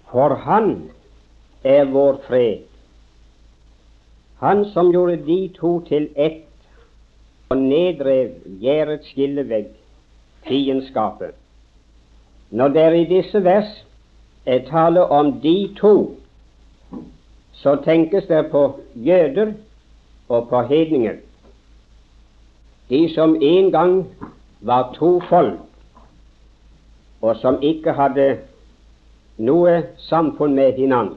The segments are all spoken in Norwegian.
For han er vår fred, han som gjorde de to til ett og nedrev gjerdets skillevegg, fiendskapet. Når det i disse vers er tale om de to, så tenkes det på jøder og på hedninger, de som en gang var to folk, og som ikke hadde noe samfunn med hinanden.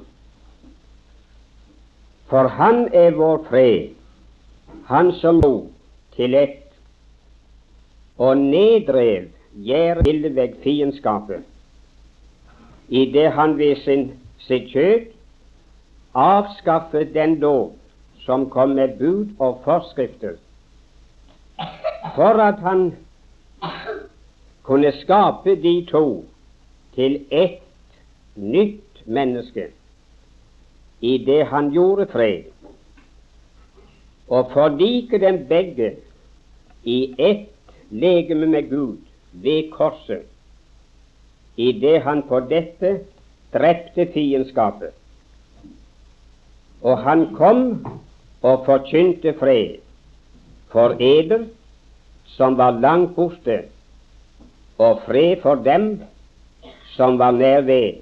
For han er vår fred, han som nå til ett og nedrev gjerdets skillevegg, fiendskapet, i det han ved sitt kjød avskaffet den lov som kom med bud og forskrifter, for at han kunne skape de to til ett nytt menneske, i det han gjorde fred, og forlike dem begge i ett legeme med Gud ved korset, i det han på dette drepte fiendskapet. Og han kom og forkynte fred for eder som var langt borte, og fred for dem som var nær ved.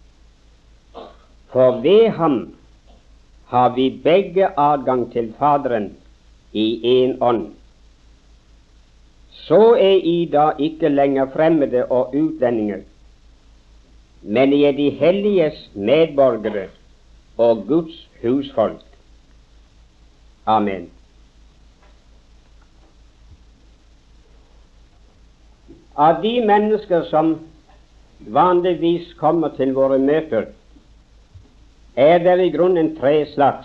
For ved ham har vi begge adgang til Faderen i en ånd. Så er I da ikke lenger fremmede og utlendinger, men I er de helliges medborgere og Guds husfolk. Amen. Av de mennesker som vanligvis kommer til våre møter, er det i grunnen tre slags.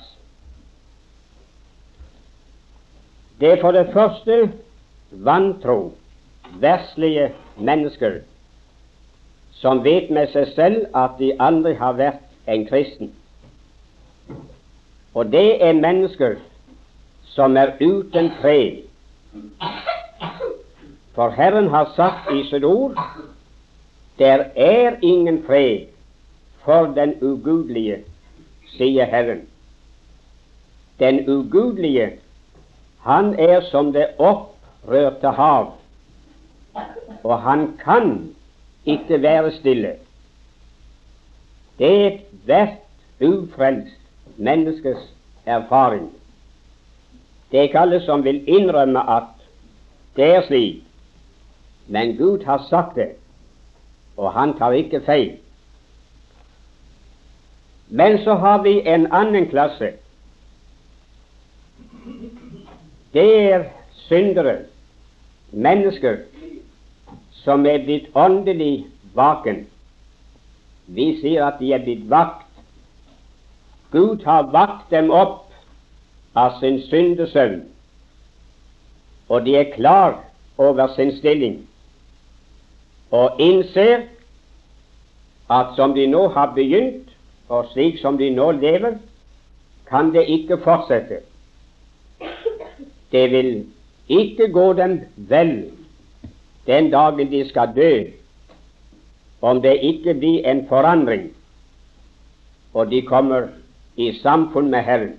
Det er for det første vantro, verslige mennesker, som vet med seg selv at de aldri har vært en kristen. Og det er mennesker som er uten fred. For Herren har sagt i sitt ord, der er ingen fred for den ugudelige, sier Herren. Den ugudelige, han er som det opprørte hav, og han kan ikke være stille. Det er ethvert ufrelst menneskes erfaring. Det er ikke alle som vil innrømme at det er slik, men Gud har sagt det, og han tar ikke feil. Men så har vi en annen klasse. Det er syndere, mennesker som er blitt åndelig vaken. Vi sier at de er blitt vakt. Gud har vakt dem opp av sin syndesøvn, og de er klar over sin stilling, og innser at som de nå har begynt, og slik som de nå lever, kan det ikke fortsette. Det vil ikke gå dem vel den dagen de skal dø, om det ikke blir en forandring, og de kommer i samfunn med Herren.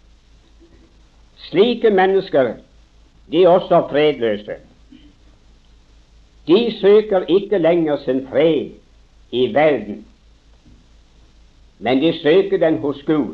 Slike mennesker, de er også fredløse. De søker ikke lenger sin fred i verden, men de søker den hos Gud.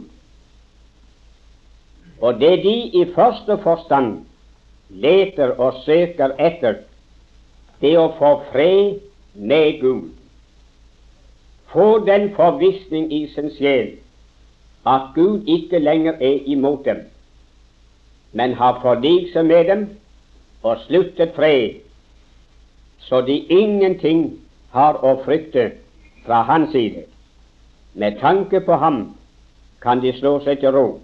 Og det de i første forstand leter og søker etter, det er å få fred med Gud. Få den forvissning i sin sjel at Gud ikke lenger er imot dem, men har forlikt seg med dem og sluttet fred, så de ingenting har å frykte fra hans side. Med tanke på ham kan de slå seg til ro.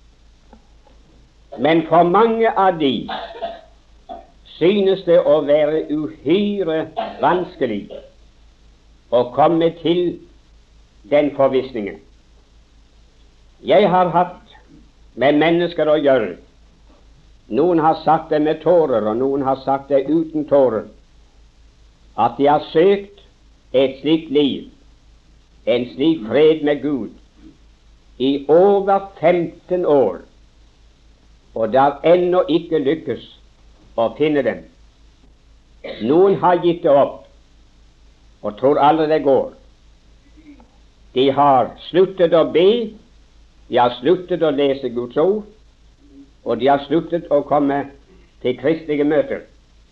Men for mange av de synes det å være uhyre vanskelig å komme til den forvissningen. Jeg har hatt med mennesker å gjøre. Noen har sagt det med tårer, og noen har sagt det uten tårer, at de har søkt et slikt liv, en slik fred med Gud i over 15 år, og det har ennå ikke lykkes å finne den. Noen har gitt det opp og tror aldri det går. De har sluttet å be, de har sluttet å lese Guds ord, og de har sluttet å komme til kristelige møter.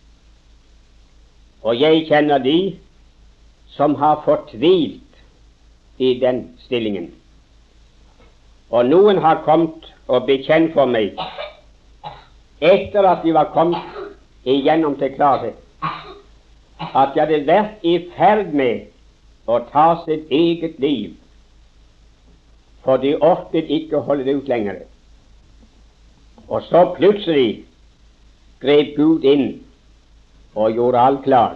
Og jeg kjenner de som har fortvilt i den stillingen. Og noen har kommet og bekjent for meg, etter at de var kommet igjennom til klarhet, at de hadde vært i ferd med å ta sitt eget liv, for de orket ikke å holde det ut lenger. Og så plutselig grep Gud inn og gjorde alt klart.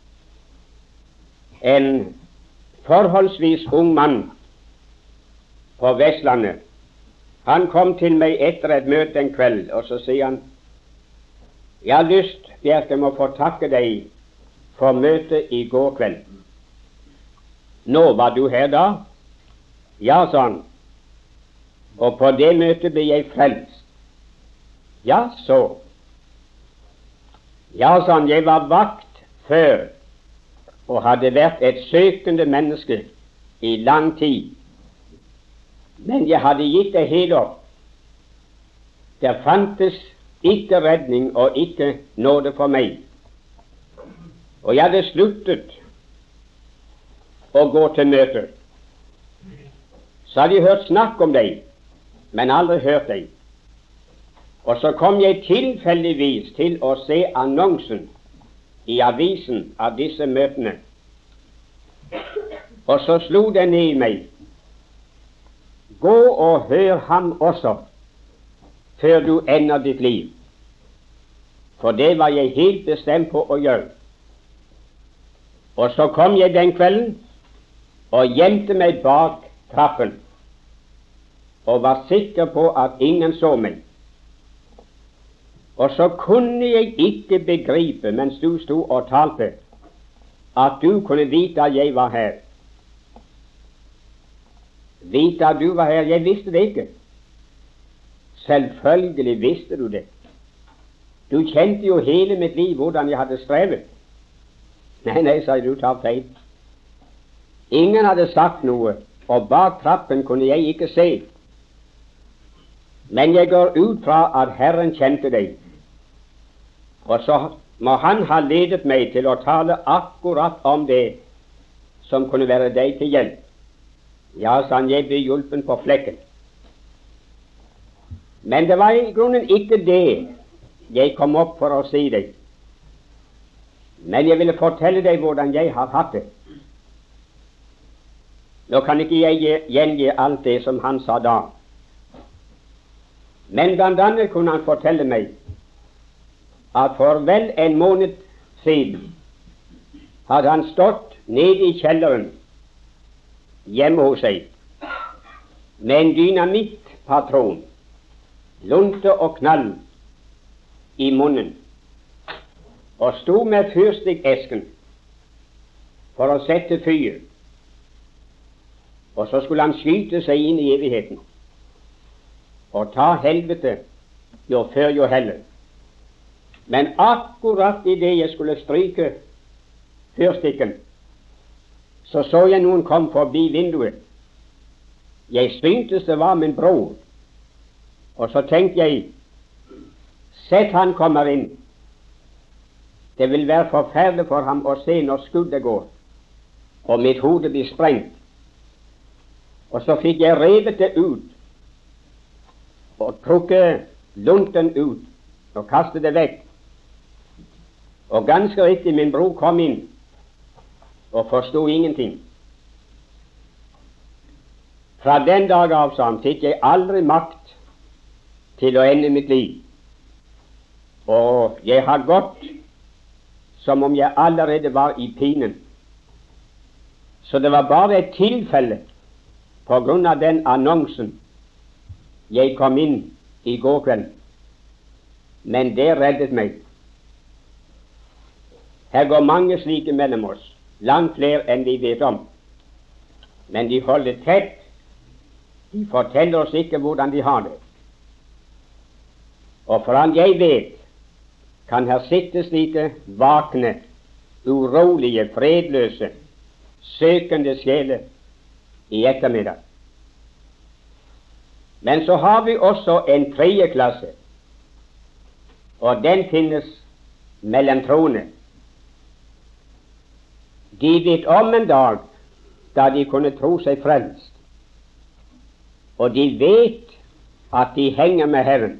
En forholdsvis ung mann på Vestlandet, han kom til meg etter et møte en kveld, og så sier han: jeg har lyst, Bjerke, må få takke deg for møtet i går kveld. Nå, var du her da? Ja, sa han. Og på det møtet ble jeg frelst. Ja, så. Ja, sa han, jeg var vakt før og hadde vært et søkende menneske i lang tid. Men jeg hadde gitt det hele opp. Det fantes ikke redning og ikke nåde for meg. Og jeg hadde sluttet å gå til møter. Så hadde jeg hørt snakk om deg, men aldri hørt deg. Og så kom jeg tilfeldigvis til å se annonsen i avisen av disse møtene. Og så slo det ned i meg: gå og hør ham også, før du ender ditt liv. For det var jeg helt bestemt på å gjøre. Og så kom jeg den kvelden og gjemte meg bak trappen og var sikker på at ingen så meg. Og så kunne jeg ikke begripe, mens du sto og talte, at du kunne vite at jeg var her. Vite at du var her? Jeg visste det ikke. Selvfølgelig visste du det. Du kjente jo hele mitt liv hvordan jeg hadde strevet. Nei, sa jeg, du tar feil. Ingen hadde sagt noe, og bak trappen kunne jeg ikke se. Men jeg går ut fra at Herren kjente deg, og så må Han ha ledet meg til å tale akkurat om det som kunne være deg til hjelp. Ja, sa han, jeg ble hjulpen på flekken. Men det var i grunnen ikke det jeg kom opp for å si deg. Men jeg ville fortelle deg hvordan jeg har hatt det. Nå kan ikke jeg gjengi alt det som han sa da. Men blant annet kunne han fortelle meg at for vel en måned siden hadde han stått nede i kjelleren hjemme hos seg med en dynamittpatron, lunte og knall i munnen, og sto med fyrstikesken for å sette fyr. Og så skulle han skyte seg inn i evigheten og ta helvete jo før jo heller. Men akkurat i det jeg skulle stryke fyrstikken, så jeg noen kom forbi vinduet. Jeg syntes det var min bror, og så tenkte jeg, sett han kommer inn. Det vil være forferdelig for ham å se når skuddet går, og mitt hode blir sprengt. Og så fikk jeg revet det ut, og trukket lunten ut, og kastet det vekk. Og ganske riktig, min bror kom inn, og forstod ingenting. Fra den dag av, sa han, fikk jeg aldri makt til å ende mitt liv. Og jeg har gått som om jeg allerede var i pinen. Så det var bare et tilfelle på grunn av den annonsen jeg kom inn i går kveld. Men det reddet meg. Her går mange slike mellom oss, langt flere enn vi vet om. men de holder tett. De forteller oss ikke hvordan de har det. Og for alt jeg vet, kan her sitte slike vakne, urolige, fredløse, søkende sjeler i ettermiddag. Men så har vi også en tredje klasse, og den finnes mellom troende. De vet om en dag da de kunne tro seg frelst, og de vet at de henger med Herren,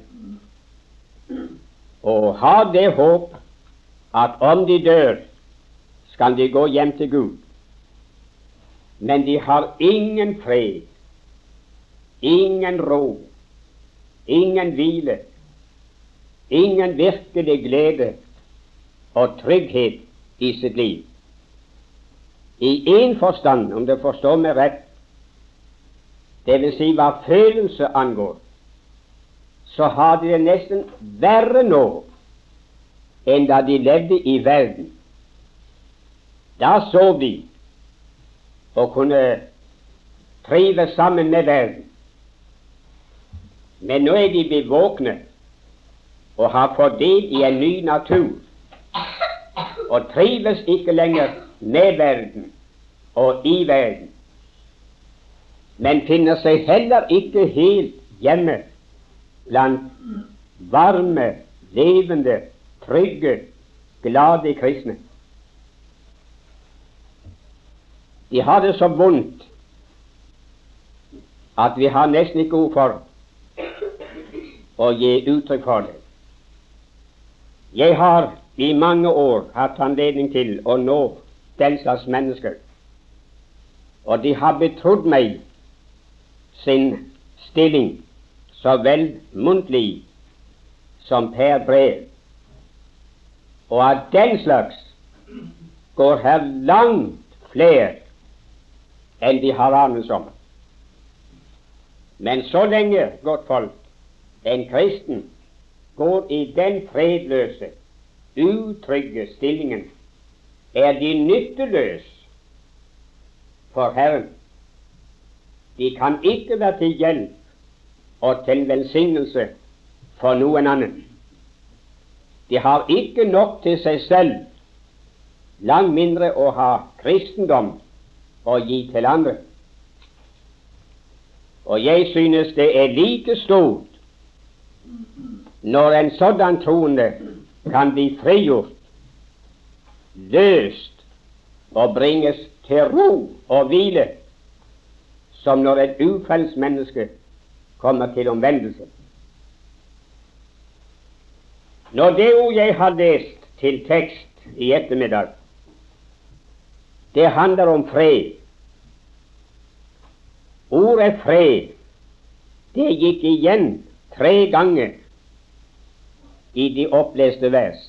og har det håp at om de dør, skal de gå hjem til Gud. Men de har ingen fred, ingen ro, ingen hvile, ingen virkelig glede og trygghet i sitt liv. I en forstand, om det forstår meg rett, det vil si hva følelse angår, så har de det nesten verre nå enn da de levde i verden. Da så de og kunne trives sammen med verden. Men nå er de bevåkne og har fått del i en ny natur, og trives ikke lenger med verden og i verden, men finner seg heller ikke helt hjemme blant varme, levende, trygge, glade kristne. De har det så vondt at vi har nesten ikke ord for å gi uttrykk for det. Jeg har i mange år hatt anledning til å nå den slags mennesker, og de har betrodd meg sin stilling så vel muntlig som per brev, og av den slags går her langt flere enn de har anelse om. Men så lenge, godt folk, en kristen går i den fredløse, utrygge stillingen, er de nytteløs for Herren. De kan ikke være til hjelp og til velsignelse for noen annen. De har ikke nok til seg selv, langt mindre å ha kristendom å gi til andre. Og jeg synes det er like stort når en sådan troende kan bli frigjort, løst og bringes til ro og hvile, som når et ufrelst menneske kommer til omvendelse. Når det ord jeg har lest til tekst i ettermiddag, det handler om fred. Ordet fred, det gikk igjen 3 ganger i de oppleste vers.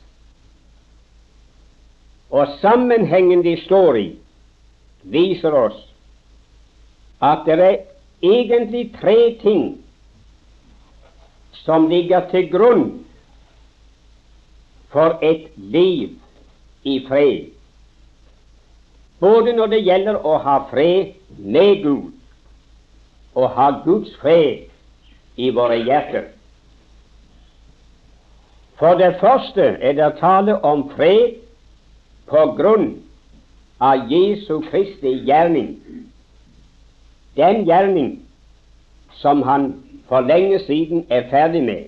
Og sammenhengen de står i, viser oss at det er egentlig 3 ting som ligger til grunn for et liv i fred, både når det gjelder å ha fred med Gud og ha Guds fred i våre hjerter. For det første er det tale om fred på grunn av Jesu Kristi gjerning, den gjerning som han for lenge siden er ferdig med.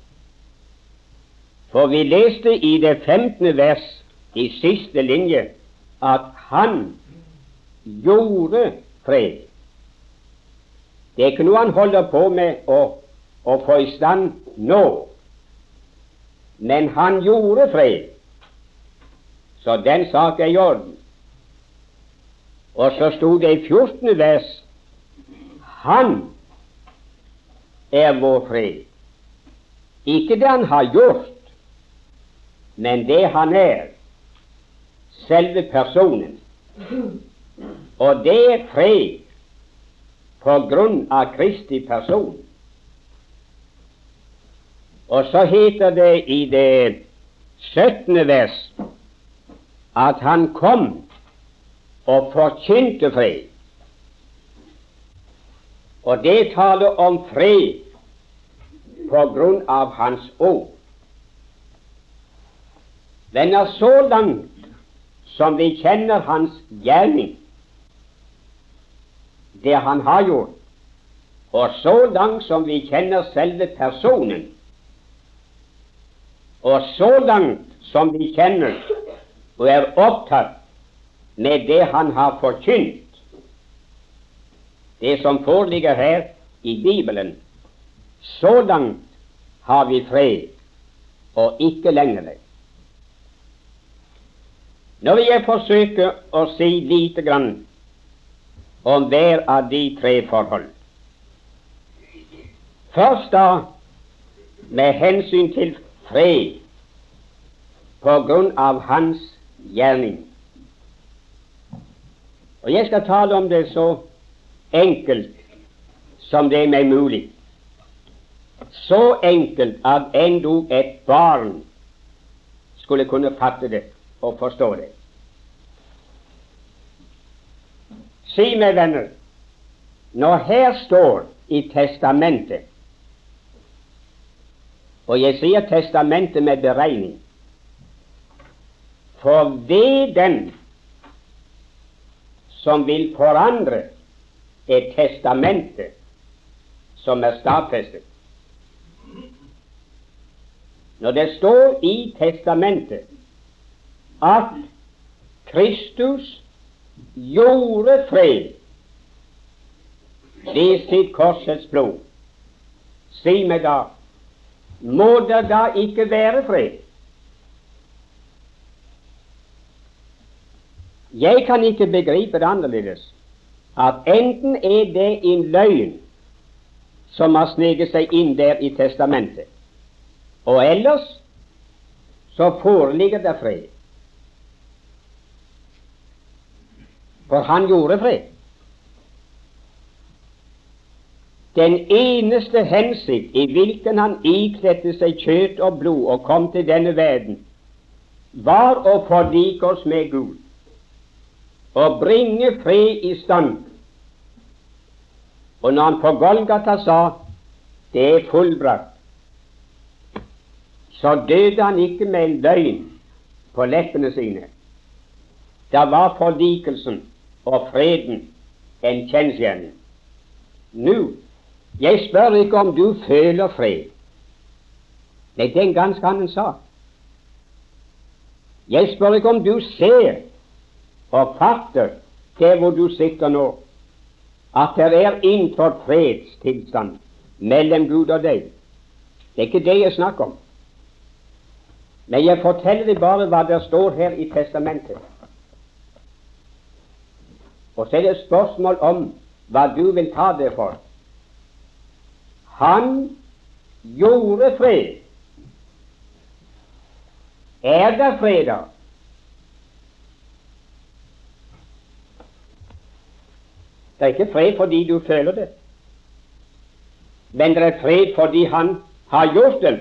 For vi leste i det 15. vers i siste linje at han gjorde fred. Det er ikke noe han holder på med å få i stand nå, men han gjorde fred, så den sak er i orden. Og så sto det i 14. vers, han er vår fred. Ikke det han har gjort, men det han er, selve personen. Og det er fred på grunn av Kristi person. Og så heter det i det 17. vers at han kom og forkynte fred. Og det taler om fred på grunn av Hans ord. Venner, så langt som vi kjenner Hans gjerning, det Han har gjort, og så langt som vi kjenner selve personen, og så langt som vi kjenner og er opptatt med det Han har forkynt, det som foreligger her i Bibelen, så langt har vi fred, og ikke lenger. Nå vil jeg forsøke å si lite grann om hver av de tre forhold. Først da med hensyn til fred på grunn av Hans gjerning. Og jeg skal tale om det så enkelt som det er meg mulig. Så enkelt at endog et barn skulle kunne fatte det og forstå det. Si meg, venner, når her står i testamentet, og jeg sier testamentet med beregning, for ved den som vil forandre et testamente som er stadfestet. Når det står i testamentet at Kristus gjorde fred ved sitt korsets blod, si meg da, må det da ikke være fred? Jeg kan ikke begripe det annerledes at enten er det en løgn som har sneget seg inn der i testamentet, og ellers så foreligger det fred. For Han gjorde fred. Den eneste hensikt i hvilken Han ikledte seg kjøtt og blod og kom til denne verden, var å forlike oss med Gud og bringe fred i stand. Og når Han på Golgata sa det er fullbrakt, så døde Han ikke med en løgn på leppene sine. Da var forlikelsen og freden en kjensgjerning. Nå, jeg spør ikke om du føler fred. Nei, det er en ganske annen sak. Jeg spør ikke om du ser og fatter der hvor du sitter nå, at det er innført fredstilstand mellom Gud og deg. Det er ikke det jeg snakker om. Men jeg forteller deg bare hva det står her i testamentet. Og så er det et spørsmål om hva du vil ta det for. Han gjorde fred. Er det fred da? Det er ikke fred fordi du føler det, men det er fred fordi Han har gjort det.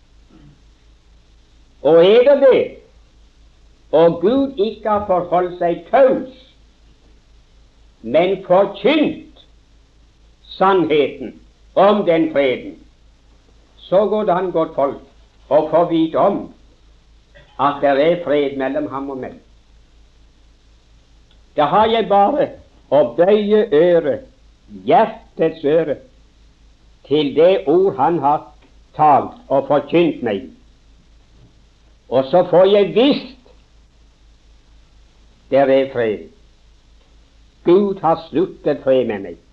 Og er det det, og Gud ikke har forholdt seg taus, men forkynt sannheten om den freden, så går det an godt folk å få vite om at det er fred mellom ham og meg. Da har jeg bare å bøye øret, hjertets øre, til det ord Han har talt og forkynt meg. Og så får jeg visst der er fred. Gud har sluttet fred med meg.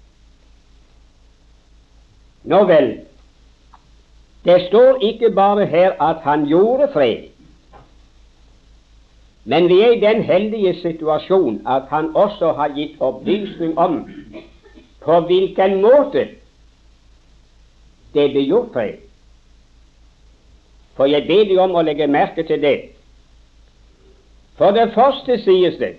Nå vel, det står ikke bare her at Han gjorde fred, men vi er i den heldige situasjon at Han også har gitt opplysning om på hvilken måte det ble gjort fred. For jeg ber deg om å legge merke til det. For det første sies det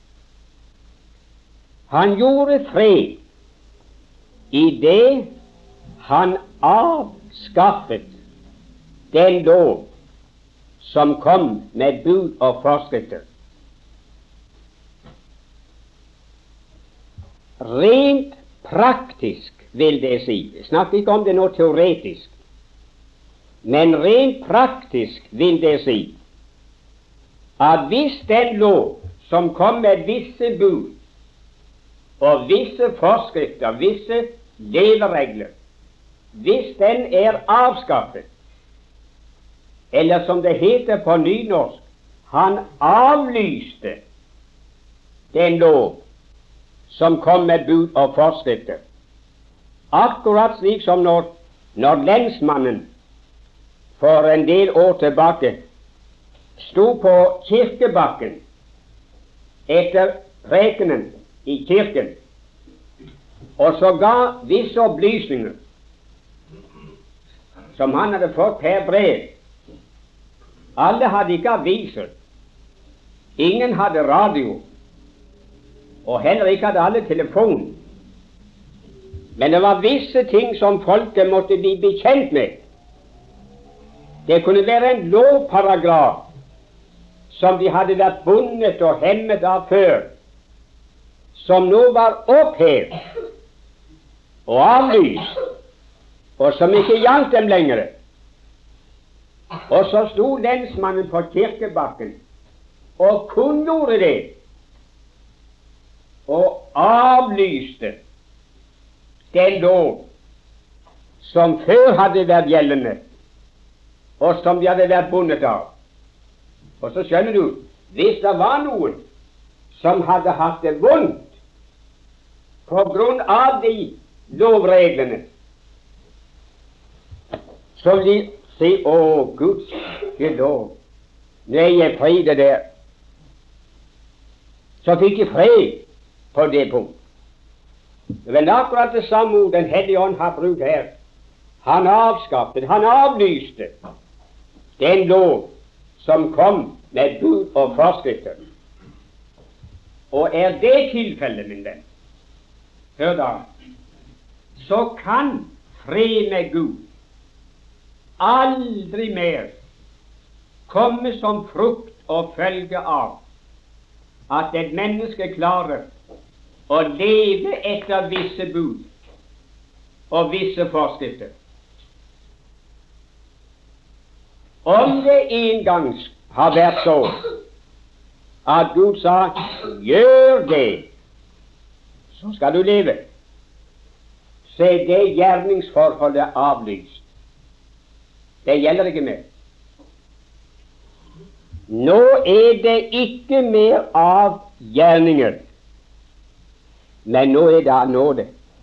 Han gjorde fred i det Han avskaffet den lov som kom med bud og forskrifter. Rent praktisk, vil det si. Jeg snakker ikke om det nå teoretisk, men rent praktisk vil det si at hvis den lov som kom med visse bud og visse forskrifter, visse leveregler, hvis den er avskaffet, eller som det heter på nynorsk, han avlyste den lov som kom med bud og forskrifter. Akkurat slik som når lensmannen for en del år tilbake sto på kirkebakken etter prekenen i kirken, og så ga visse opplysninger som han hadde fått per brev. Alle hadde ikke aviser, ingen hadde radio, og heller ikke hadde alle telefon. Men det var visse ting som folket måtte bli bekjent med. Det kunne være en lovparagraf som de hadde vært bundet og hemmet av før, som nå var opphevet og avlyst, og som ikke gjaldt dem lenger. Og så sto lensmannen på kirkebakken og kunngjorde det, og avlyste den lov som før hadde vært gjeldende, og som de hadde vært bundet av. Og så skjønner du, hvis det var noen som hadde hatt det vondt på grunn av de lovreglene, så vil de si: å, Guds lov, nå er jeg fri det der. Så fikk de fred på det punkt. Det er akkurat det samme ord Den hellige ånd har brukt her. Han avskaffet, han avlyste den lov som kom med bud og forskrifter. Og er det tilfellet, min venn, hør da, så kan fred med Gud aldri mer komme som frukt og følge av at et menneske klarer å leve etter visse bud og visse forskrifter. Om det en gang har vært så at Gud sa: gjør det, så skal du leve, så er det gjerningsforholdet avlyst. Det gjelder ikke mer. Nå er det ikke mer av gjerninger, men nå er det av nåde.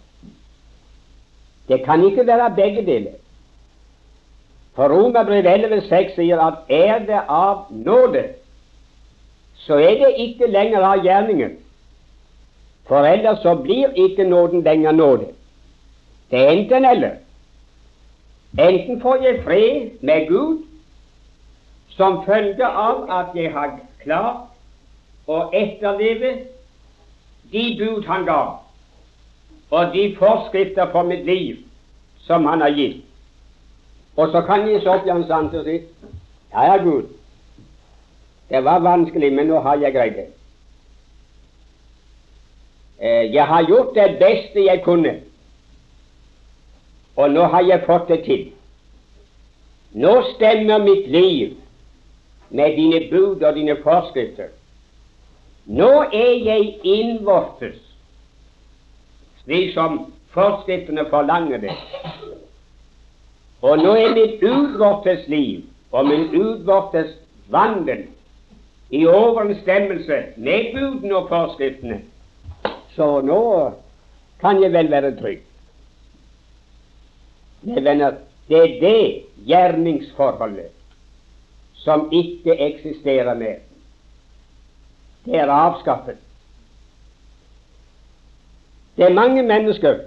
Det kan ikke være begge deler. For Romerbrevet 11,6 sier at er det av nåde, så er det ikke lenger av gjerninger. For ellers så blir ikke nåden lenger nåde. Det er enten eller. Enten får jeg fred med Gud som følge av at jeg har klart å etterleve de bud han ga, og de forskrifter for mitt liv som han har gitt. Og så kan jeg så opp i hans ansikt og si: ja, Gud, det var vanskelig, men nå har jeg greid det. Jeg har gjort det beste jeg kunne, og nå har jeg fått det til. Nå stemmer mitt liv med dine bud og dine forskrifter. Nå er jeg innvortes, slik som forskriftene forlanger det. Og nå er mitt utvortes liv og min utvortes vandel i overensstemmelse med budene og forskriftene. Så nå kan jeg vel være trygg. Men venner, det er det gjerningsforholdet som ikke eksisterer mer. Det er avskaffet. Det er mange mennesker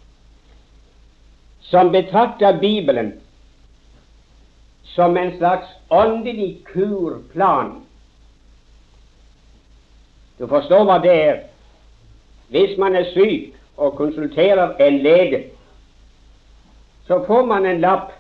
som betrakter Bibelen som en slags åndelig kurplan. Du forstår hva det er. Hvis man er syk og konsulterer en lege, så får man en lapp,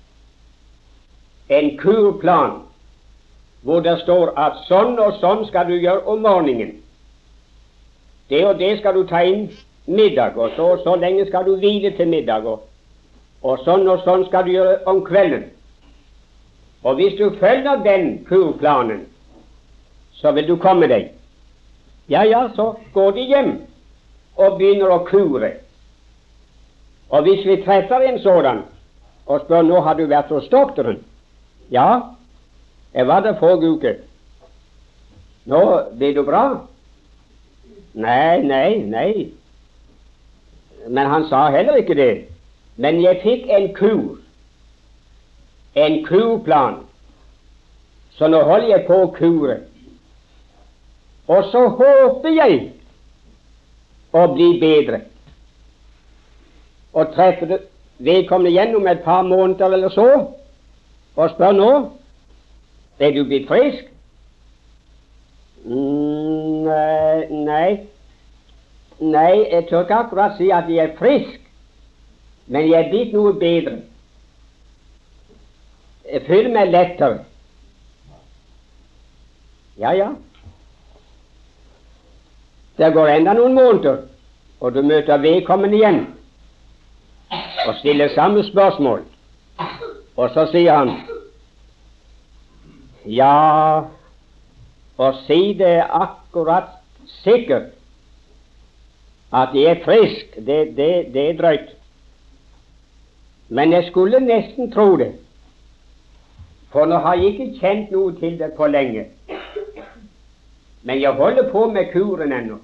en kurplan, hvor det står at sånn og sånn skal du gjøre om morgenen. Det og det skal du ta inn middag, og så lenge skal du hvile til middag, og sånn skal du gjøre om kvelden. Og hvis du følger den kurplanen, så vil du komme deg. Ja, så går de hjem og begynner å kure. Og hvis vi treffer en sådan og spør nå har du vært hos doktoren, ja, jeg var der forrige uke. Nå blir du bra? Nei. Men han sa heller ikke det. Men jeg fikk en kurplan, så nå holder jeg på å kure. Og så håper jeg å bli bedre. Og treffer vedkommende igjen om et par måneder eller så, og spør nå, er du blitt frisk? Nei, jeg tør ikke akkurat si at jeg er frisk, men jeg er blitt noe bedre. Jeg føler meg lettere. Ja. Det går enda noen måneder, og du møter vedkommende igjen og stiller samme spørsmål. Og så sier han, ja, å si det akkurat sikkert at jeg er frisk, det er drøyt. Men jeg skulle nesten tro det, for nå har jeg ikke kjent noe til det på lenge. Men jeg holder på med kuren ennå.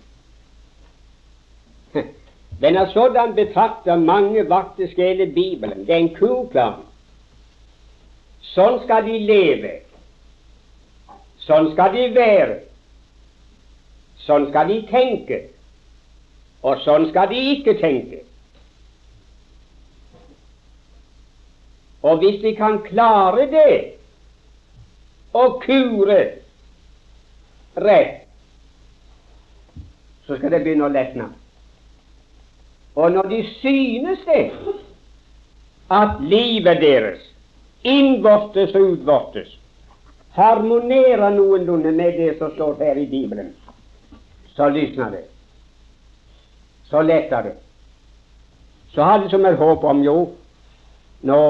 Den er sådan betrakter mange faktisk hele Bibelen. Det er en kurplan. Sånn skal de leve. Sånn skal de være. Sånn skal de tenke. Og sånn skal de ikke tenke. Og hvis de kan klare det, og kure rett, så skal det begynne å letne. Og når de synes det, at livet deres, innvortes og utvortes, harmonerer noenlunde med det som står her i Bibelen, så lysner det. Så letter det. Så har de som et håp om, jo, nå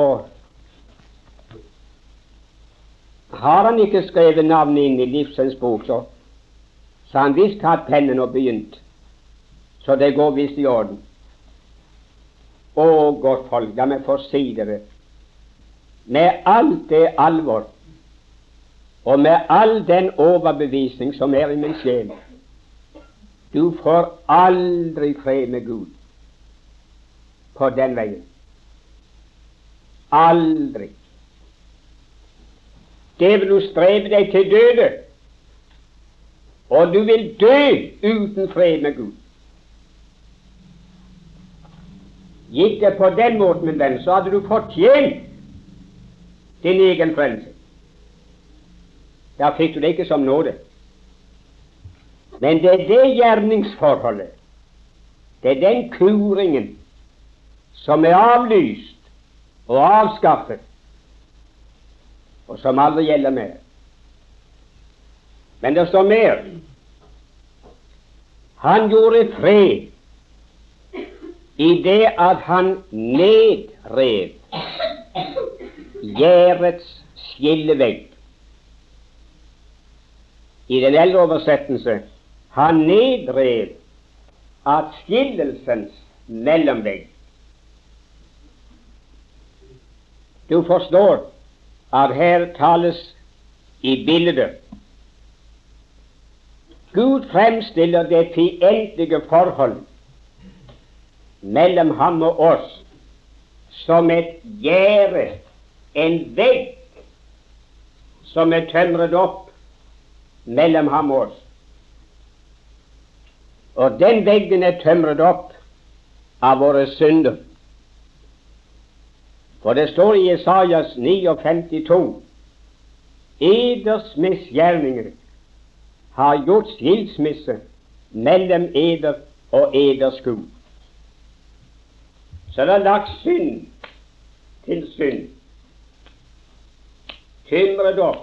har han ikke skrevet navnet inn i livsens bok, så han visst tatt pennen og begynt. Så det går visst i orden. Å, godt folk, la meg få si dere, med alt det alvor og med all den overbevisning som er i min sjel, du får aldri fred med Gud på den veien. Aldri. Det vil du strebe deg til døde, og du vil dø uten fred med Gud. Gikk det på den måten, min venn, så hadde du fortjent din egen frelse. Da fikk du det ikke som nåde. Men det er det gjerningsforholdet, det er den kuringen som er avlyst og avskaffet, og som aldri gjelder mer. Men det står mer. Han gjorde fred i det at han nedrev gjerdets skillevegg. I den eldre oversettelse, han nedrev atskillelsens mellomvegg. Du forstår at her tales i bilder. Gud fremstiller det fiendtlige forhold mellom ham og oss som et gjerde, en vegg som er tømret opp mellom ham og oss. Og den veggen er tømret opp av våre synder. For det står i Jesajas 59:2, eders misgjerninger har gjort skilsmisse mellom eder og eders Gud. Så det er lagt synd til synd, tømret opp,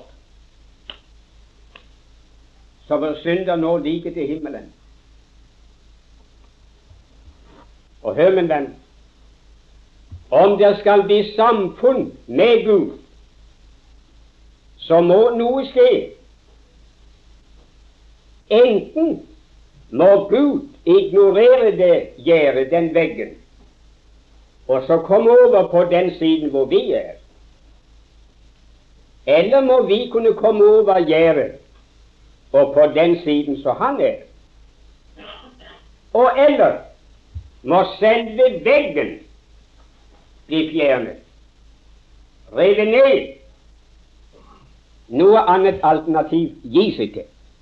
så vår synder nå like til himmelen. Og hør, min venn, om det skal bli samfunn med Gud, så må noe skje. Enten må Gud ignorere det gjerdet, den veggen, og så komme over på den siden hvor vi er. Eller må vi kunne komme over gjerdet og på den siden så han er. Og eller må selve veggen bli fjernet, revet ned. Noe annet alternativ gis ikke.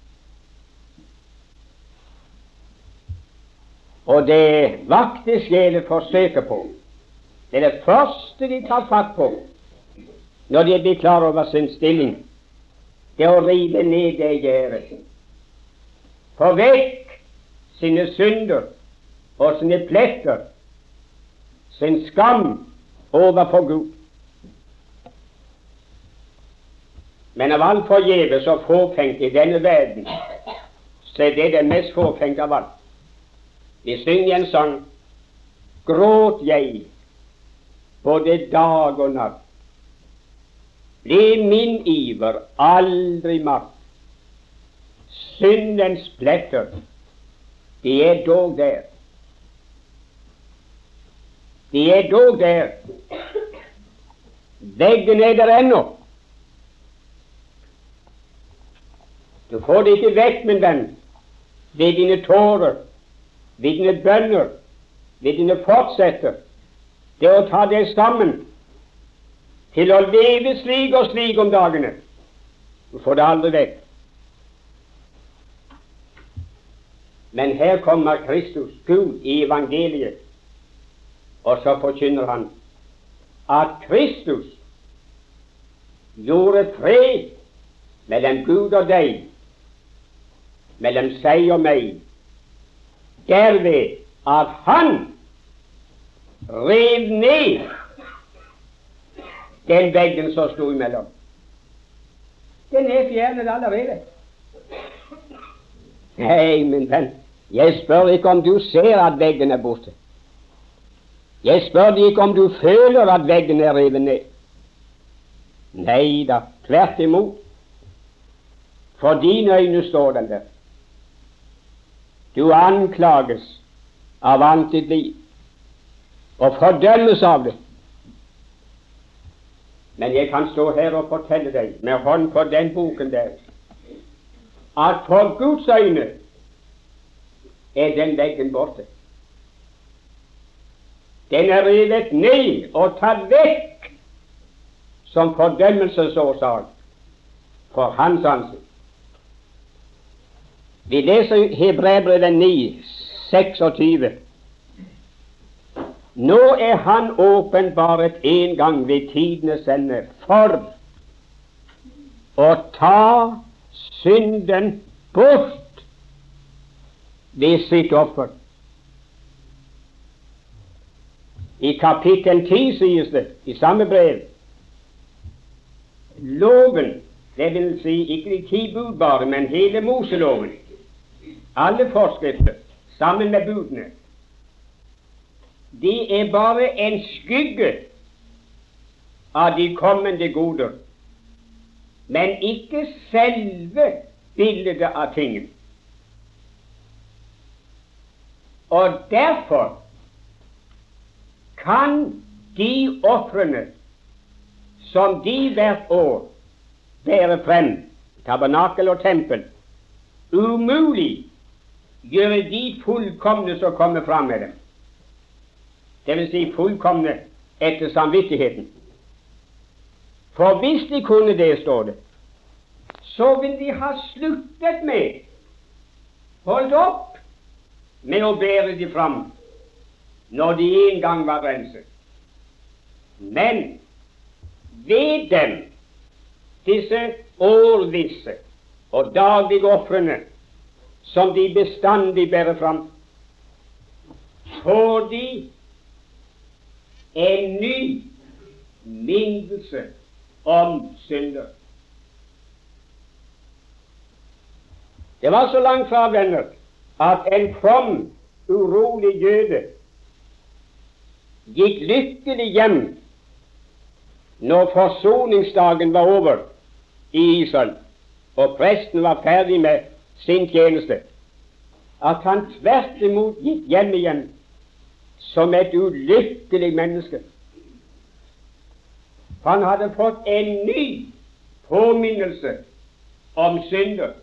Og det vaktesjeler forsøker på, det er det første de tar fatt på når de blir klar over sin stilling, det er å rive ned det gjerdet, få vekk sine synder og sine pletter, sin skam overfor Gud. Men av alt forgjeves og fåfengt i denne verden, så er det det mest fåfengt av alt. Vi synger en sang: gråt jeg både dag og natt, ble min iver aldri matt. Syndens pletter, de er dog der. De er dog der. Veggen er der ennå. Du får det ikke vekk, min venn, ved dine tårer, ved dine bønner, ved dine fortsetter. Det å ta deg sammen til å leve slik og slik om dagene. Du får det aldri vekk. Men her kommer Kristus, Gud, i evangeliet, og så forkynner han at Kristus gjorde fred mellom Gud og deg, mellom seg og meg, derved at han rev ned den veggen som sto imellom. Den er fjernet allerede. Nei, min venn, jeg spør ikke om du ser at veggen er borte. Jeg spør deg ikke om du føler at veggen er revet ned. Nei da, tvert imot. For dine øyne står den der. Du anklages av alt ditt liv og fordømmes av det. Men jeg kan stå her og fortelle deg med hånd på den boken der at for Guds øyne er den veggen borte. Den er revet ned og tatt vekk som fordømmelsesårsak for hans ansikt. Vi leser Hebreerbrevet 9:26. Nå er han åpenbaret en gang ved tidenes ende for å ta synden bort ved sitt offer. I kapittel 10 sies det, i samme brev, loven, det vil si ikke de 10 bud bare, men hele Moseloven, alle forskrifter, sammen med budene, de er bare en skygge av de kommende goder, men ikke selve bildet av tingen. Og derfor kan de ofrene som de hvert år bærer frem, tabernakel og tempel, umulig gjøre de fullkomne som kommer fram med dem. Det vil si fullkomne etter samvittigheten. For hvis de kunne det, står det, så vil de ha sluttet med, holdt opp med å bære de fram når de en gang var renset. Men ved dem, disse årvisse og daglige ofrene som de bestandig bærer fram, får de en ny minnelse om synder. Det var så langt fra, venner, at en from, urolig jøde gikk lykkelig hjem når forsoningsdagen var over i Israel, og presten var ferdig med sin tjeneste, at han tvert imot gikk hjem igjen som et ulykkelig menneske. Han hadde fått en ny påminnelse om synder.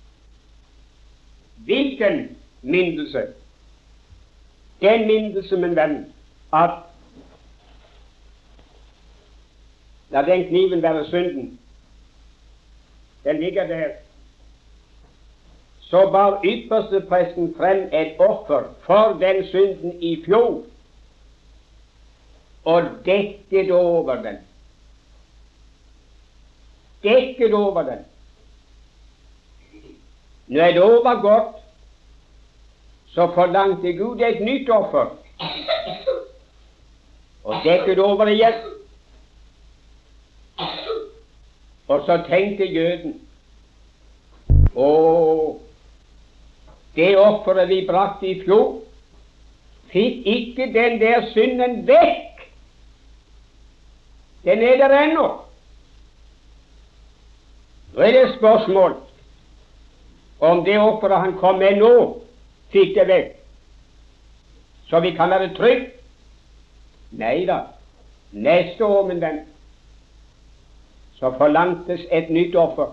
Hvilken minnelse? Den minnelse, min venn, at la den kniven være synden. Den ligger der. Så bar ypperstepresten frem et offer for den synden i fjor, og dekket over den. Dekket over den. Når det var gått, så forlangte Gud et nytt offer, og dekket over igjen. Og så tenkte jøden, det offeret vi brakte i fjor, fikk ikke den der synden vekk. Den er der ennå. Nå er det spørsmål om det offeret han kom med nå, fikk det vekk, så vi kan være trygg. Nei da, neste år, min venn, så forlangtes et nytt offer.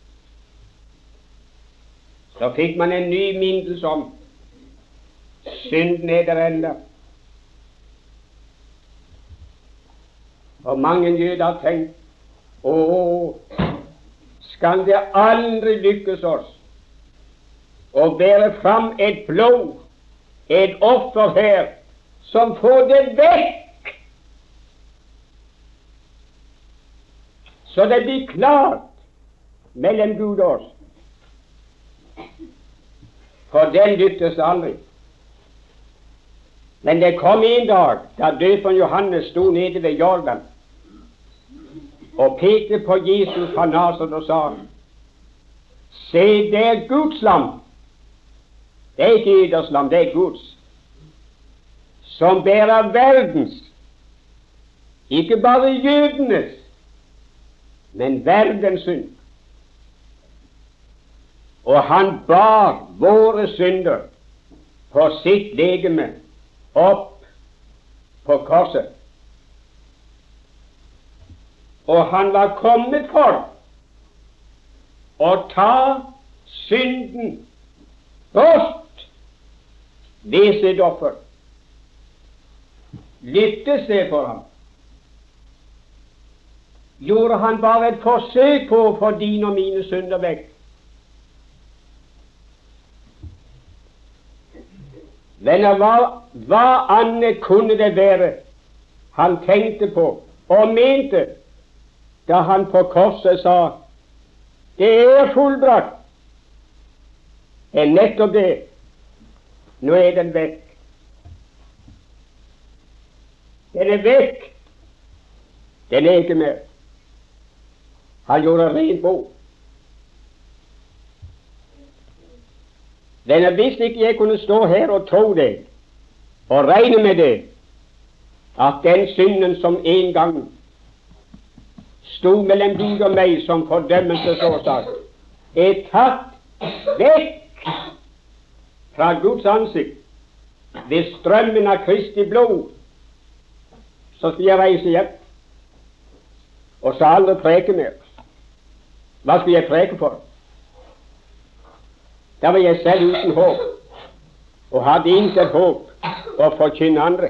Så fikk man en ny minnelse om synden er der ennå. Og mange jøder har tenkt, skal det aldri lykkes oss å bære fram et blod, et offer her, som får det vekk, så det blir klart mellom Gud og oss. For den lykkes aldri. Men det kom en dag da døperen Johannes sto nede ved Jordan og pekte på Jesus fra Nasaret og sa, se, det er Guds lam. Det er ikke eders lam, det er Guds, som bærer verdens, ikke bare jødenes, men verdens synd. Og han bar våre synder på sitt legeme opp på korset. Og han var kommet for å ta synden bort ved sitt offer. Lyktes det for ham? Gjorde han bare et forsøk på å få dine og mine synder vekk? Venner, hva annet kunne det være han tenkte på og mente da han på korset sa, det er fullbrakt? Det er nettopp det. Nå er den vekk. Den er vekk. Den er ikke mer. Han gjorde rent bord. Venner, hvis ikke jeg kunne stå her og tro det, og regne med det, at den synden som en gang sto mellom Gud og meg som fordømmelsesårsak, er tatt vekk fra Guds ansikt ved strømmen av Kristi blod, så skal jeg reise hjem, og så aldri preke mer. Hva skal jeg preke for? Da var jeg selv uten håp, og hadde intet håp å forkynne andre.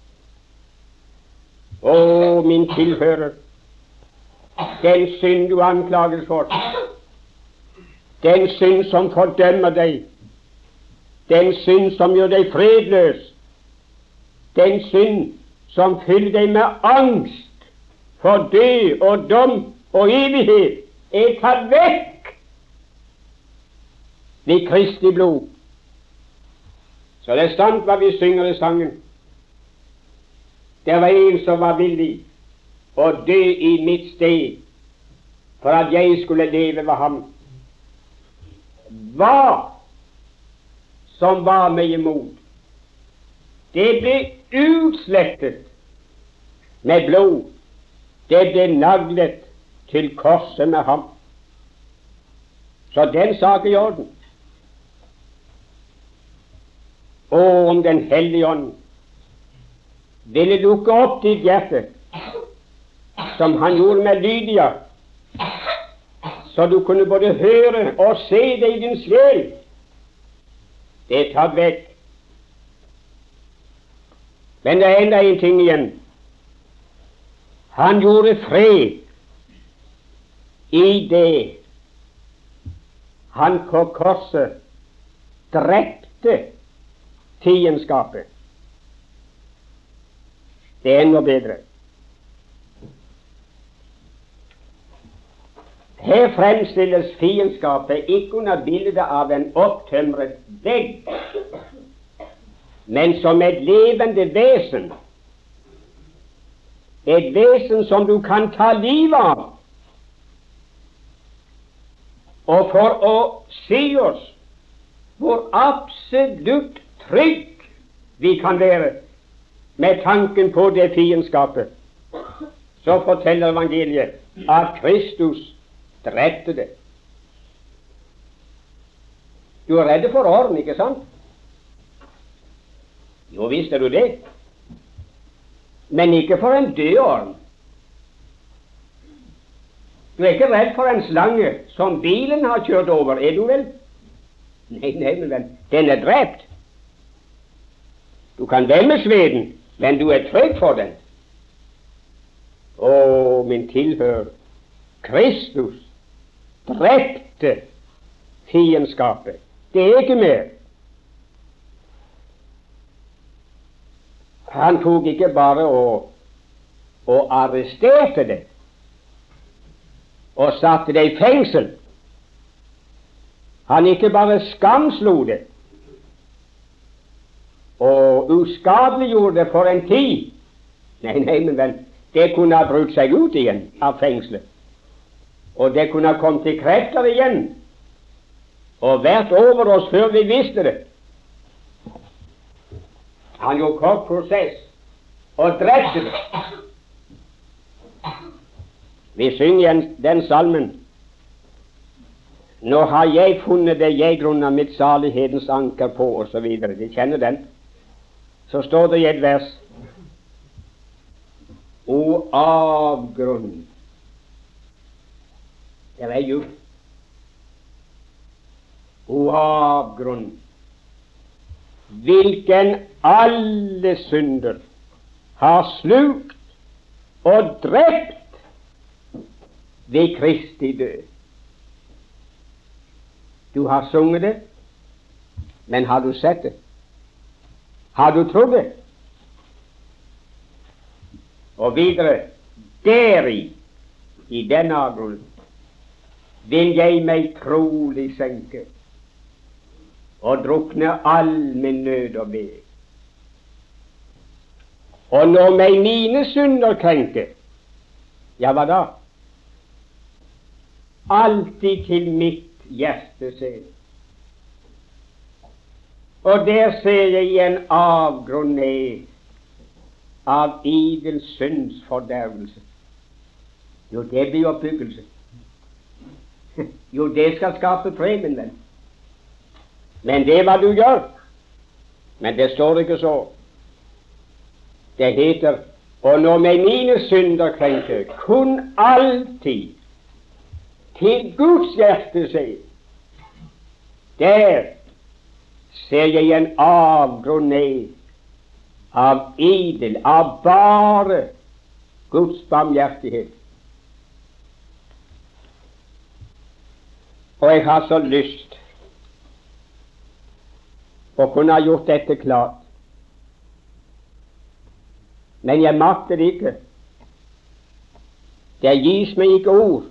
Å, min tilhører, den synd du anklages for, den synd som fordømmer deg, den synd som gjør deg fredløs, den synd som fyller deg med angst for død og dom og evighet, er tatt vekk ved Kristi blod. Så det er sant hva vi synger i sangen. Det var en som var villig å dø i mitt sted for at jeg skulle leve ved ham. Hva som var meg imot, det ble utslettet med blod. Det ble naglet til korset med ham. Så den sak er i orden. Og om Den hellige ånd ville lukke opp ditt hjerte, som han gjorde med Lydia, så du kunne både høre og se det i din sjel, det er tatt vekk. Men det er enda en ting igjen. Han gjorde fred i det han på korset drepte fiendskapet. Det er enda bedre. Her fremstilles fiendskapet ikke under bildet av en opptømret vegg, men som et levende vesen. Et vesen som du kan ta livet av. Og for å si oss hvor absolutt trygg vi kan være med tanken på det fiendskapet, så forteller evangeliet at Kristus drepte det. Du er redd for orden, ikke sant? Jo, visste du det? Men ikke for en død orden. Du er ikke redd for en slange som bilen har kjørt over, er du vel? Nei, men vel, den er drept. Du kan vemmes ved den, men du er trygg for den. Å, min tilhører, Kristus drepte fiendskapet. Det er ikke mer. Han tok ikke bare og arresterte det og satte det i fengsel. Han ikke bare skamslo det og uskadeliggjorde det for en tid. Nei, men vel, det kunne ha brutt seg ut igjen av fengselet. Og det kunne ha kommet til krefter igjen og vært over oss før vi visste det. Han gjorde kort prosess og drepte det. Vi synger den salmen: Nå har jeg funnet det jeg grunner mitt salighetens anker på, og så videre. De kjenner den. Så står det i et vers: O avgrunn. Det er jo O avgrunn, hvilken alle synder har slukt og drept ved Kristi død. Du har sunget det, men har du sett det? Har du trodd det? Og videre: deri, i denne avgrunn, vil jeg meg trolig senke og drukne all min nød og be. Og når meg mine synder krenker, ja, hva da? Alltid til mitt hjerte se. Og der ser jeg en avgrunn ned av idel synds fordervelse. Jo, det blir oppbyggelse. Jo, det skal skape fred, min venn. Men det er hva du gjør. Men det står ikke så. Det heter: og når meg mine synder krenker, kun alltid til Guds hjerte se. Der ser jeg en avgrunn ned av idel, av bare Guds barmhjertighet. Og jeg har så lyst å kunne ha gjort dette klart, men jeg makter det ikke. Det gis meg ikke ord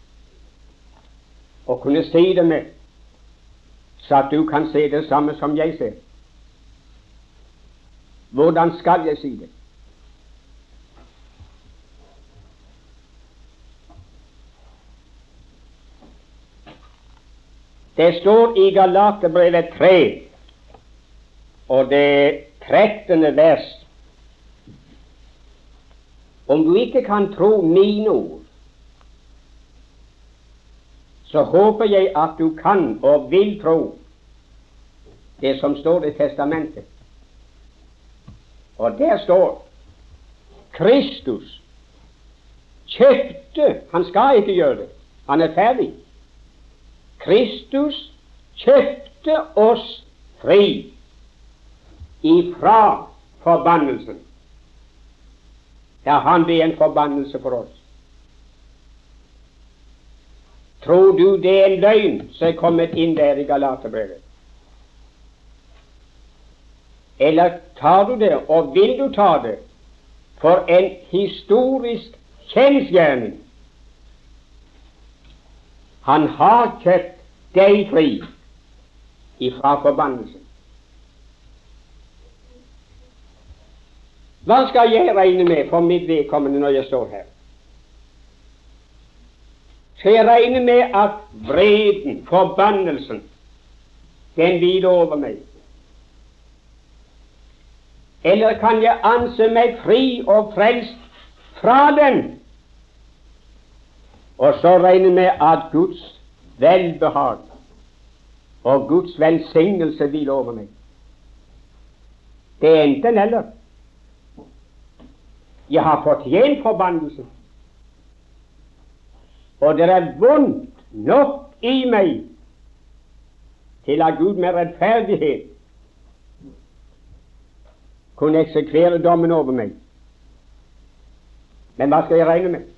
å kunne si det med, så at du kan se det samme som jeg ser. Hvordan skal jeg si det? Det står i Galaterbrevet 3 og det 13. vers: Om du ikke kan tro mine ord, så håper jeg at du kan og vil tro det som står i testamentet. Og der står Kristus kjøpte. Han skal ikke gjøre det, han er ferdig. Kristus kjøpte oss fri ifra forbannelsen. Ja, han ble en forbannelse for oss. Tror du det er en løgn som er kommet inn der i Galaterbrevet? Eller tar du det, og vil du ta det, for en historisk kjensgjerning? Han har kjøpt deg fri ifra forbannelsen. Hva skal jeg regne med for mitt vedkommende når jeg står her? Skal jeg regne med at vreden, forbannelsen, den hviler over meg? Eller kan jeg anse meg fri og frelst fra den, og så regne med at Guds velbehag og Guds velsignelse hviler over meg? Det er enten eller. Jeg har fortjent forbannelsen, og det er vondt nok i meg til at Gud med rettferdighet kunne eksekvere dommen over meg. Men hva skal jeg regne med?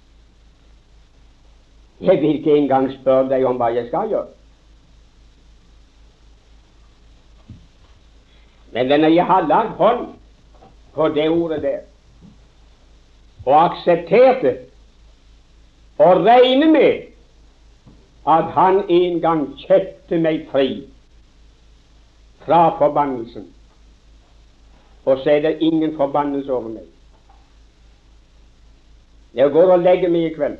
Jeg vil ikke engang spørre deg om hva jeg skal gjøre. Men når jeg har lagt hånd på det ordet der, og akseptert det, og regne med at han en gang kjøpte meg fri fra forbannelsen, og så er det ingen forbannelse over meg. Jeg går og legger meg i kveld,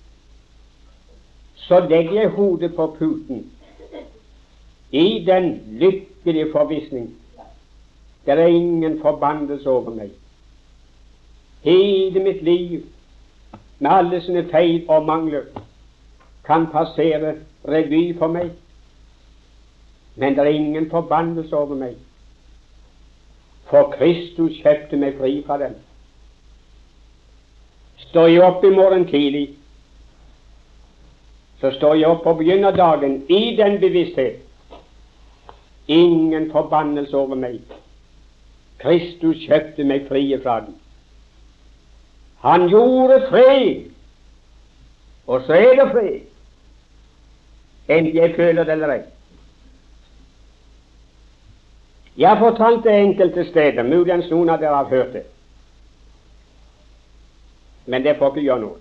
så legger jeg hodet på puten i den lykkelige forvissning: det er ingen forbannelse over meg. Hele mitt liv, med alle sine feil og mangler, kan passere revy for meg, men det er ingen forbannelse over meg, for Kristus kjøpte meg fri fra den. Står jeg opp i morgen tidlig, så står jeg opp og begynner dagen i den bevissthet: ingen forbannelse over meg. Kristus kjøpte meg fri fra den. Han gjorde fred, og så er det fred, enten jeg føler det eller ei. Jeg har fortalt det enkelte steder, muligens noen av dere har hørt det, men det får ikke gjøre noe.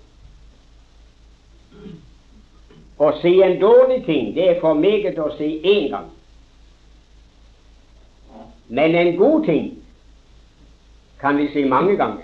Å si en dårlig ting, det er for meget å si én gang, men en god ting kan vi si mange ganger.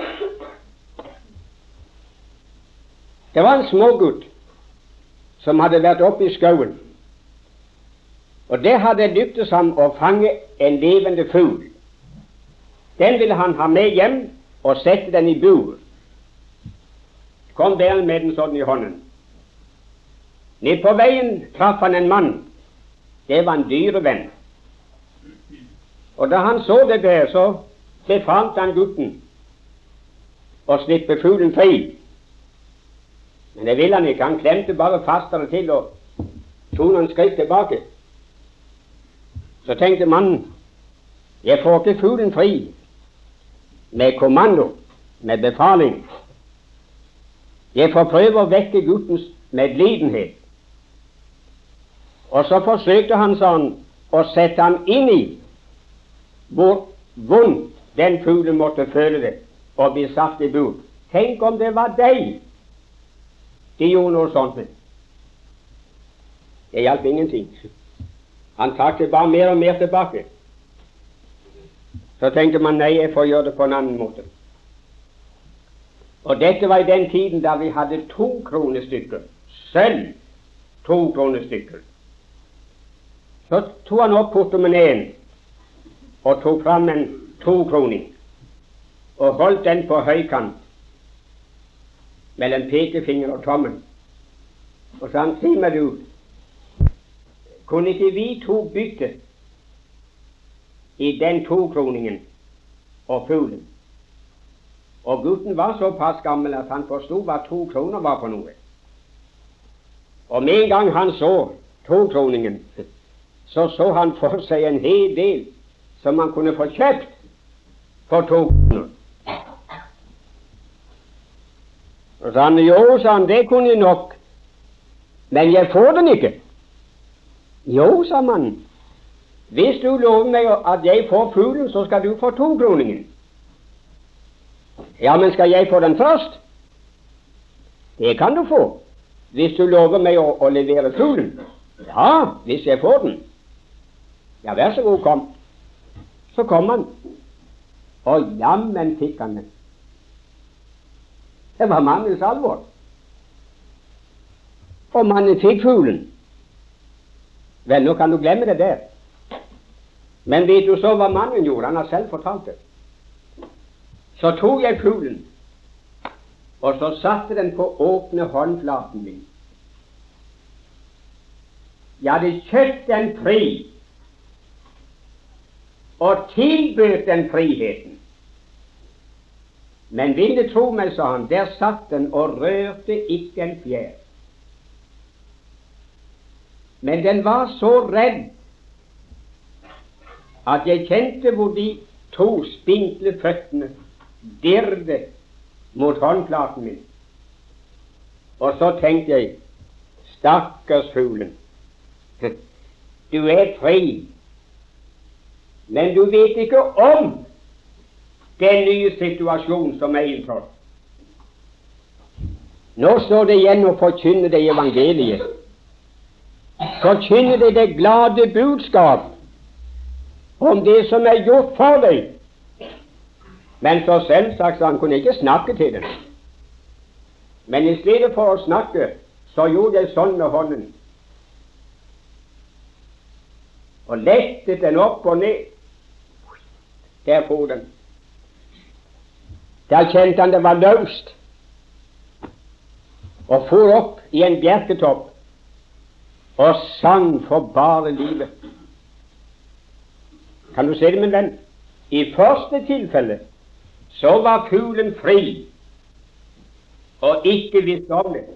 Det var en smågutt som hadde vært oppe i skauen, og der hadde lyktes ham å fange en levende fugl. Den ville han ha med hjem og sette den i bur. Kom der med den sånn i hånden. Ned på veien traff han en mann. Det var en dyrevenn. Og da han så det der, så befalte han gutten å slippe fuglen fri. Men det ville han ikke. Han klemte bare fastere til og tok noen skritt tilbake. Så tenkte mannen: jeg får ikke fuglen fri med kommando, med befaling. Jeg får prøve å vekke guttens medlidenhet. Og så forsøkte han sånn å sette ham inn i hvor vondt den fuglen måtte føle det og bli satt i bur. Tenk om det var deg de gjorde noe sånt med. Det hjalp ingenting. Han trakk bare mer og mer tilbake. Så tenkte man: nei, jeg får gjøre det på en annen måte. Og dette var i den tiden da vi hadde 2 kronestykker, sølv 2 kronestykker. Så tok han opp portemoneen og tok fram en 2-kroning og holdt den på høykant mellom pekefinger og tommel. Og så han, si meg du, kunne ikke vi to bytte i den 2-kroningen og fuglen? Og gutten var såpass gammel at han forstod hva 2 kroner var for noe. Og med en gang han så 2-kroningen, så han for seg en hel del som han kunne få kjøpt for 2 kroner. Og sa han, jo, sa han, det kunne jeg nok, men jeg får den ikke. Jo, sa mannen, hvis du lover meg at jeg får fuglen, så skal du få 2-kroningen. Ja, men skal jeg få den først? Det kan du få, hvis du lover meg å levere fuglen. Ja, hvis jeg får den. Ja, vær så god, kom. Så kom han, og jammen fikk han den. Det var mannens alvor. Og mannen fikk fuglen. Vel, nå kan du glemme det der. Men vet du så hva mannen gjorde? Han har selv fortalt det. Så tok jeg fuglen, og så satte den på åpne håndflaten min. Jeg hadde kjøpt den fri, og tilbød den friheten. Men vil du tro meg, sa han, der satt den og rørte ikke en fjær. Men den var så redd at jeg kjente hvor de 2 spinkle føttene dirrede mot håndflaten min. Og så tenkte jeg, stakkars fuglen, du er fri, men du vet ikke om den nye situasjonen som er inntrådt. Nå står det igjen å forkynne det evangeliet. Forkynne det glade budskap om det som er gjort for deg. Men så selvsagt så han kunne ikke snakke til den. Men i stedet for å snakke, så gjorde jeg sånn med hånden og lettet den opp og ned. Der for den. Der kjente han det var løst, og for opp i en bjerketopp og sang for bare livet. Kan du se det, min venn? I første tilfelle så var fuglen fri og ikke visste om det.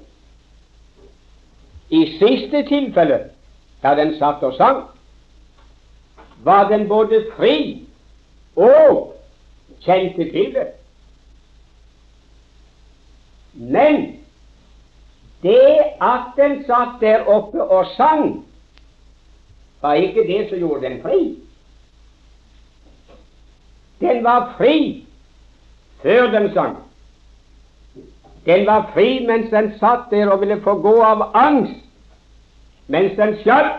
I siste tilfelle, da den satt og sang, var den både fri og kjente til det. Men det at den satt der oppe og sang, var ikke det som gjorde den fri. Den var fri før den sang. Den var fri mens den satt der og ville få gå av angst mens den skjøt.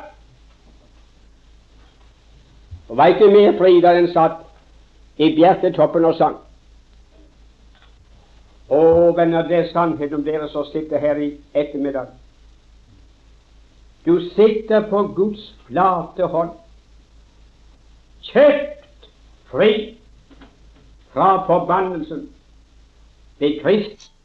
Og var ikke mer fri da den satt i bjerketoppen og sang. Å, venner, det er sannhet om dere som sitter her i ettermiddag. Du sitter på Guds flate hånd, kjøpt fri fra forbannelsen ved Kristus.